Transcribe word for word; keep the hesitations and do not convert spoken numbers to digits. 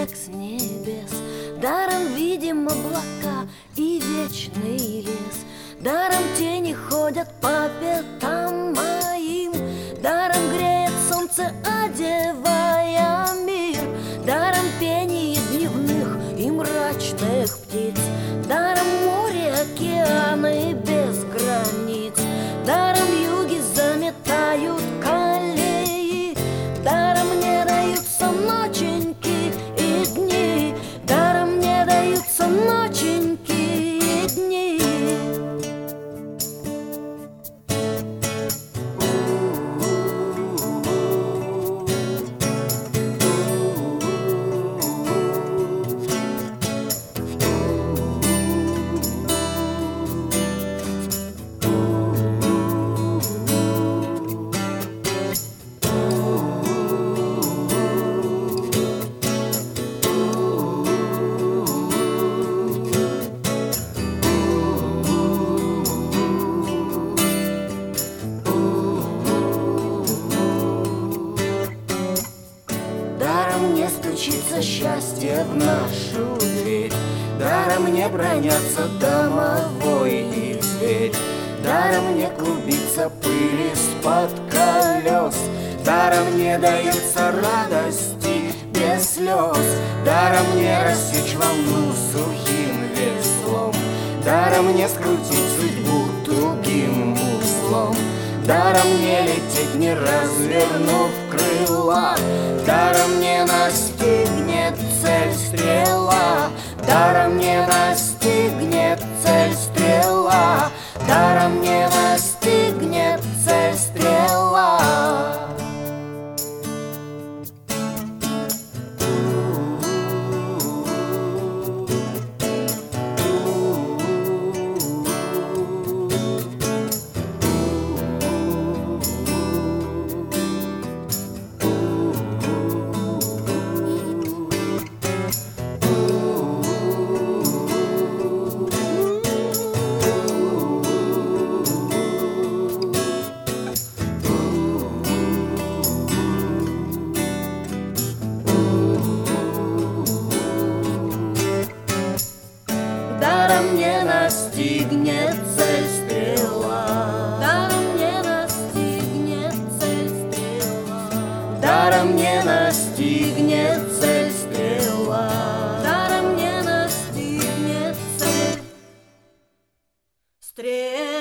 снег с небес, даром видим облака и вечный лес, даром тени ходят по пятам моим, даром греет солнце, одевая мир, даром пение дневных и мрачных птиц, даром море, океаны без границ, даром юги заметают колеи, даром мне даются ноченьки и дни, даром мне даются ноченьки и дни. Даром мне стучится счастье в нашу дверь, даром мне бронятся домовой и зверь, даром мне клубится пыль из-под колес, даром мне даются радости без слез, даром мне рассечь волну сухим веслом, даром мне скрутить судьбу тугим узлом, даром мне лететь, не развернув крыла, даром мне настигнет цель стрела, даром мне настигнет цель стрела, даром мне настигнет цель стрела. Даром мне настигнет цель стрела, даром мне настигнет цель стрела, даром мне настигнет цель стрела, даром мне настигнет цель стрела.